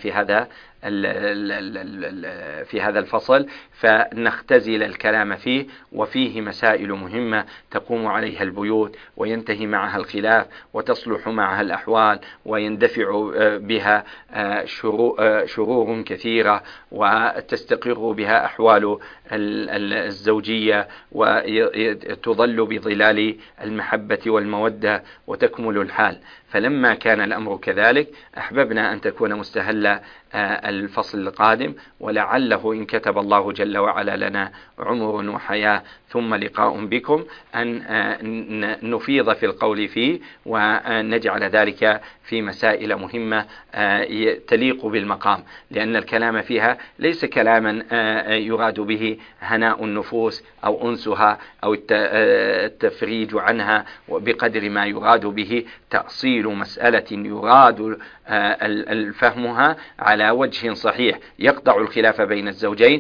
في هذا الفصل فنختزل الكلام فيه، وفيه مسائل مهمة تقوم عليها البيوت وينتهي معها الخلاف وتصلح معها الأحوال ويندفع بها شرور كثيرة وتستقر بها أحوال الزوجية وتظل بظلال المحبة والمودة وتكمل الحال. فلما كان الأمر كذلك أحببنا أن تكون مستهلة الفصل القادم، ولعله إن كتب الله جل وعلا لنا عمر وحياة ثم لقاء بكم أن نفيض في القول فيه ونجعل ذلك في مسائل مهمة تليق بالمقام، لأن الكلام فيها ليس كلاما يراد به هناء النفوس أو أنسها أو التفريج عنها، بقدر ما يراد به تأصيل مسألة يراد فهمها على وجه صحيح يقطع الخلاف بين الزوجين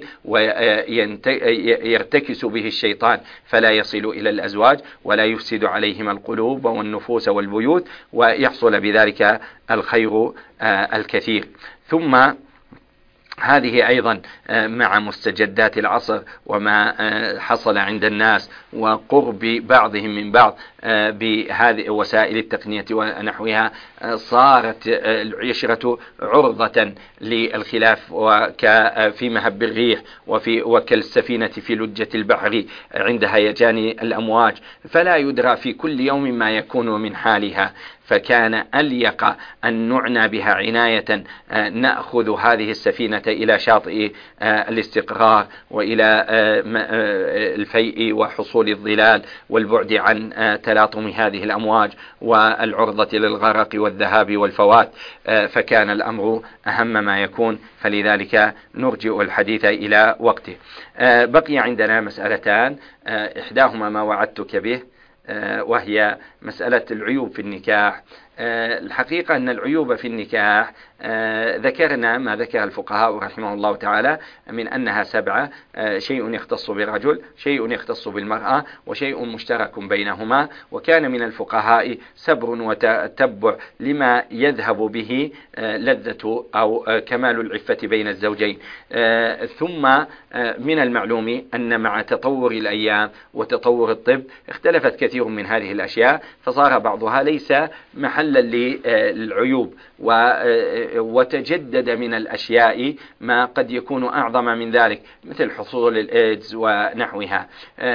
ويرتكس به الشيطان فلا يصل إلى الأزواج ولا يفسد عليهما القلوب والنفوس والبيوت، ويحصل بذلك الخير الكثير. ثم هذه أيضا مع مستجدات العصر وما حصل عند الناس وقرب بعضهم من بعض بهذه وسائل التقنية ونحوها، صارت العشرة عرضة للخلاف في مهب الريح وكالسفينة في لجة البحر عند هيجان الأمواج، فلا يدرى في كل يوم ما يكون من حالها. فكان أليق أن نعنى بها عناية نأخذ هذه السفينة إلى شاطئ الاستقرار وإلى الفيء وحصول الظلال والبعد عن تلاطم هذه الأمواج والعرضة للغرق والذهاب والفوات، فكان الأمر أهم ما يكون، فلذلك نرجئ الحديث إلى وقته. بقي عندنا مسألتان، إحداهما ما وعدتك به وهي مسألة العيوب في النكاح. الحقيقة أن العيوب في النكاح ذكرنا ما ذكر الفقهاء رحمه الله تعالى من أنها 7: شيء يختص بالرجل، شيء يختص بالمرأة، وشيء مشترك بينهما. وكان من الفقهاء سبر وتتبع لما يذهب به لذة أو كمال العفة بين الزوجين. ثم من المعلوم أن مع تطور الأيام وتطور الطب اختلفت كثير من هذه الأشياء، فصار بعضها ليس محلا للعيوب، وتجدد من الأشياء ما قد يكون أعظم من ذلك مثل حصول الإيدز ونحوها،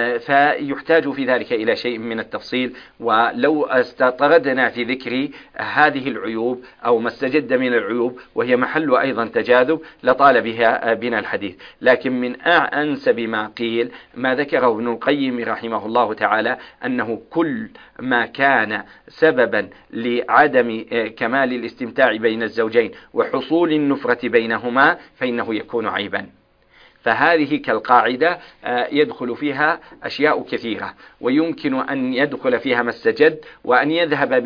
فيحتاج في ذلك إلى شيء من التفصيل. ولو استطردنا في ذكر هذه العيوب أو ما استجد من العيوب وهي محل أيضا تجاذب لطال بنا الحديث، لكن من أنسب ما قيل ما ذكره ابن القيم رحمه الله تعالى أنه كل ما كان سببا لعدم كمال الاستمتاع بين الزوجين وحصول النفرة بينهما فإنه يكون عيبا. فهذه كالقاعدة يدخل فيها أشياء كثيرة، ويمكن أن يدخل فيها ما استجد وأن يذهب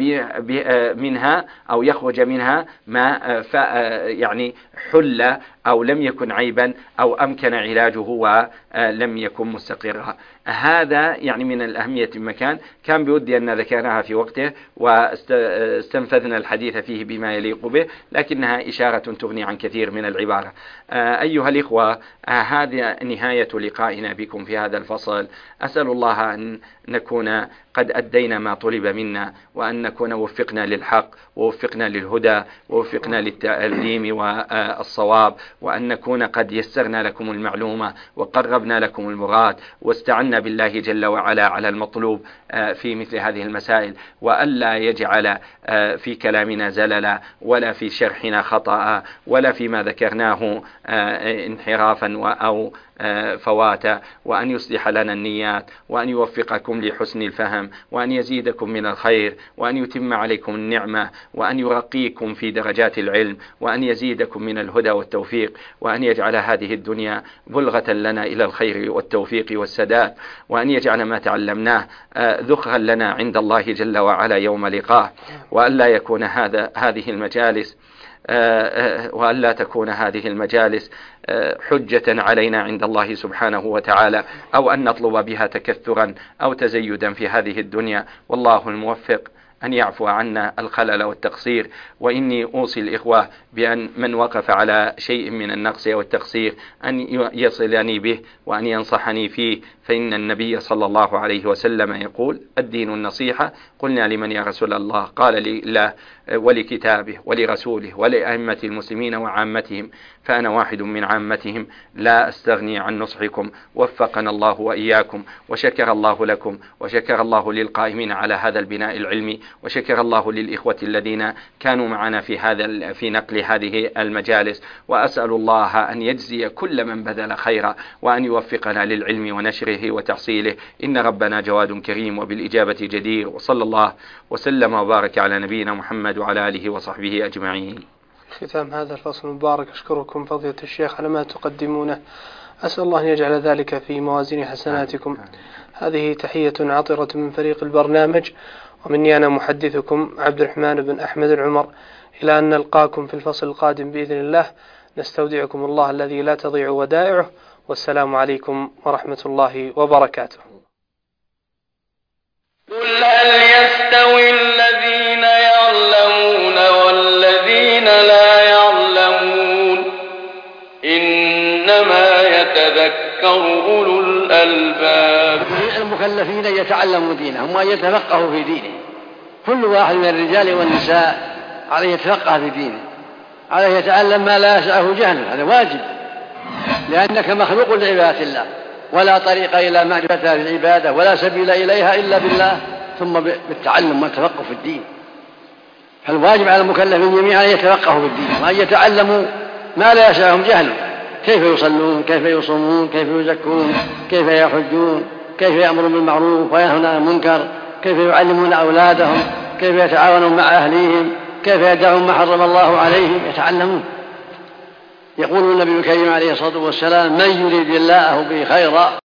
منها أو يخرج منها ما يعني حل أو لم يكن عيبا أو أمكن علاجه ولم يكن مستقرا. هذا يعني من الأهمية المكان، كان بودي أن ذكرناها في وقته واستنفذنا الحديث فيه بما يليق به، لكنها إشارة تغني عن كثير من العبارة. أيها الإخوة، هذه نهاية لقائنا بكم في هذا الفصل. أسأل الله أن نكون قد أدينا ما طلب منا، وأن نكون وفقنا للحق ووفقنا للهدى ووفقنا للتعليم والصواب، وأن نكون قد يسرنا لكم المعلومة وقربنا لكم المراد واستعنا بالله جل وعلا على المطلوب في مثل هذه المسائل، وألا يجعل في كلامنا زللا ولا في شرحنا خطأ ولا فيما ذكرناه انحرافا أو فواتا، وأن يصلح لنا النيات، وأن يوفقكم لحسن الفهم، وأن يزيدكم من الخير، وأن يتم عليكم النعمة، وأن يرقيكم في درجات العلم، وأن يزيدكم من الهدى والتوفيق، وأن يجعل هذه الدنيا بلغة لنا إلى الخير والتوفيق والسداد، وأن يجعل ما تعلمناه ذخرا لنا عند الله جل وعلا يوم لقاه، وألا يكون هذه المجالس وألا تكون هذه المجالس حجة علينا عند الله سبحانه وتعالى، أو أن نطلب بها تكثرا أو تزيدا في هذه الدنيا. والله الموفق، أن يعفو عنا الخلل والتقصير. وإني أوصي الإخوة بأن من وقف على شيء من النقص أو التقصير أن يصلني به وأن ينصحني فيه، فإن النبي صلى الله عليه وسلم يقول: الدين النصيحة. قلنا: لمن يا رسول الله؟ قال: لله ولكتابه ولرسوله ولأئمة المسلمين وعامتهم، فأنا واحد من عامتهم، لا أستغني عن نصحكم. وفقنا الله وإياكم، وشكر الله لكم، وشكر الله للقائمين على هذا البناء العلمي، وشكر الله للإخوة الذين كانوا معنا في نقل هذه المجالس. وأسأل الله أن يجزي كل من بذل خيرا، وأن يوفقنا للعلم ونشره وتحصيله، إن ربنا جواد كريم وبالإجابة جدير. وصلى الله وسلم وبارك على نبينا محمد وعلى آله وصحبه أجمعين. ختام هذا الفصل المبارك، أشكركم فضيلة الشيخ على ما تقدمونه، أسأل الله أن يجعل ذلك في موازين حسناتكم. هذه تحية عطرة من فريق البرنامج، ومني أنا محدثكم عبد الرحمن بن أحمد العمر، إلى أن نلقاكم في الفصل القادم بإذن الله. نستودعكم الله الذي لا تضيع ودائعه، والسلام عليكم ورحمة الله وبركاته. قل هل يستوي الذين يعلمون والذين لا يعلمون؟ أولو الألباب. المكلفين أن يتعلموا دينهم وأن يتفقهوا في دينه. كل واحد من الرجال والنساء عليه يتفقه في دينه، عليه يتعلم ما لا يسعه جهله، هذا واجب، لأنك مخلوق لعبادة الله، ولا طريق إلى معرفتها في العبادة ولا سبيل إليها إلا بالله، ثم بالتعلم والتفقه في الدين. فالواجب على المكلفين جميعا أن يتفقهوا في الدين وأن يتعلموا ما لا يسعهم جهله، كيف يصلون، كيف يصومون، كيف يزكون، كيف يحجون، كيف يأمرون بالمعروف وينهون عن المنكر، كيف يعلمون أولادهم، كيف يتعاونون مع أهليهم، كيف يدعون ما حرم الله عليهم، يتعلمون. يقول النبي الكريم عليه الصلاة والسلام: من يريد الله به خيرا